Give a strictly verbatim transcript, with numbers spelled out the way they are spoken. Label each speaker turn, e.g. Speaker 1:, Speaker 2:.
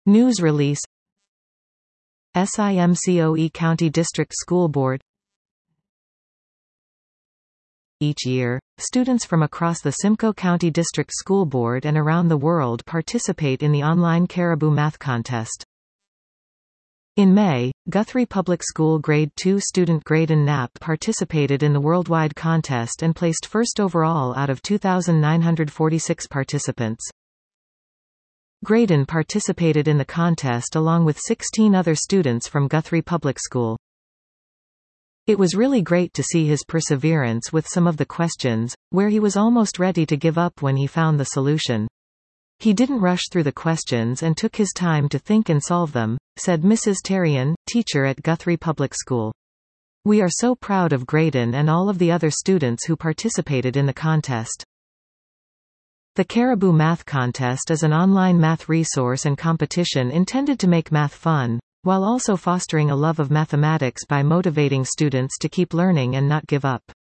Speaker 1: News release. SIMCOE County District School Board. Each year, students from across the Simcoe County District School Board and around the world participate in the online Caribou Math Contest. In May, Guthrie Public School Grade two student Graydon Knapp participated in the worldwide contest and placed first overall out of two thousand nine hundred forty-six participants. Graydon participated in the contest along with sixteen other students from Guthrie Public School. It was really great to see his perseverance with some of the questions, where he was almost ready to give up when he found the solution. He didn't rush through the questions and took his time to think and solve them, said Missus Terrian, teacher at Guthrie Public School. We are so proud of Graydon and all of the other students who participated in the contest. The Caribou Math Contest is an online math resource and competition intended to make math fun, while also fostering a love of mathematics by motivating students to keep learning and not give up.